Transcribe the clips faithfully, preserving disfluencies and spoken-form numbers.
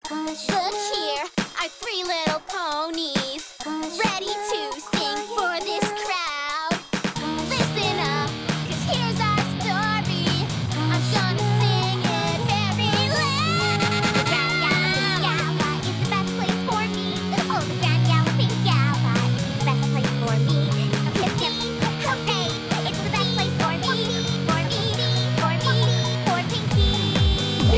Look here, our three little ponies, ready to sing for this crowd. Listen up, 'cause here's our story. I'm gonna sing it very loud. The Grand Galloping Gala is the best place for me. Oh, the Grand Galloping Gala is the best place for me. Hip hip, hooray! It's the best place for me, for me, for me, for Pinky. You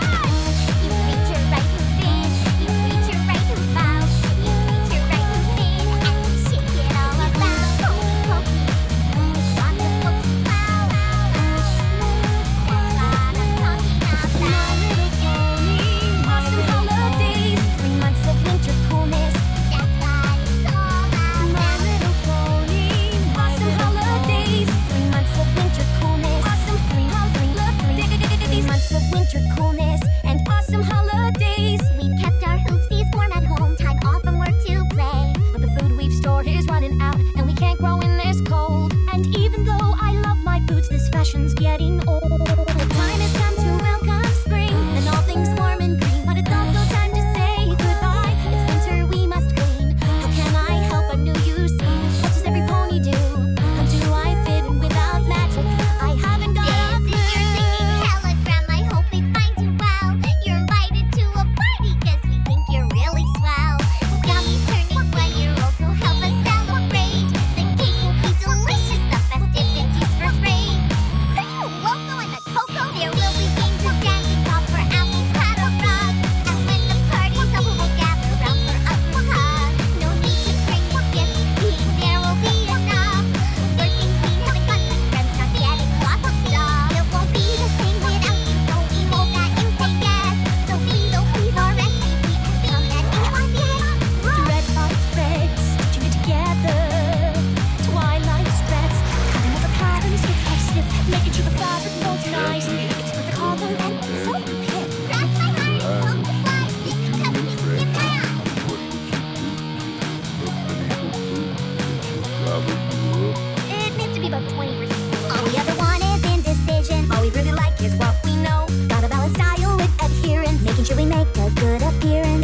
reach your right hoof in, you reach your right hoof out, you reach your right hoof in, and you shake it all about. Pokey, pokey, lots of pokey pow. That's what I'm talking about. My little pony, awesome holidays, three months of winter coolness. That's what it's all My about. little pony, awesome holidays, three months of winter coolness. Awesome three, three, three, three months of winter coolness and awesome holidays. We've kept our hoofsies warm at home, time off from work to play. But the food we've stored is running out, and we can't grow in this cold. And even though I love my boots, this fashion's getting old. The time has come to welcome spring and all things warm and green. But it's also time to say goodbye. It's winter, we must clean. How can I help? I'm new, you see. What does every pony do? How do I fit in without magic? I haven't got a This is your singing clue. telegram, I hope it finds you well. You're invited to a party 'cause we think you're really swell. We'll be turning one year old to help us celebrate. The cake will be delicious, the festivities first rate. Cream, loco, and the cocoa. There will be games of candy pop for apples, paddle rug. And when the party's over, we'll gather round for a quick hug. No need to bring a gift, being there will be enough. Working clean, having fun with friends, not getting lots of stuff. It won't be the same without you, so we hope that you say yes. So please, oh please, R S V P and come and be our guest. Red light threads, stitching it together. Twilight threads, cutting all the patterns with a snip, making sure the fabric folds nicely. It's perfect color and so hip. Cross my heart, hope to fly, stick to me, give my eye. It needs to be about twenty percent. All we ever want is indecision. All we really like is what we know. Gotta balance style with adherence, making sure we make a good appearance.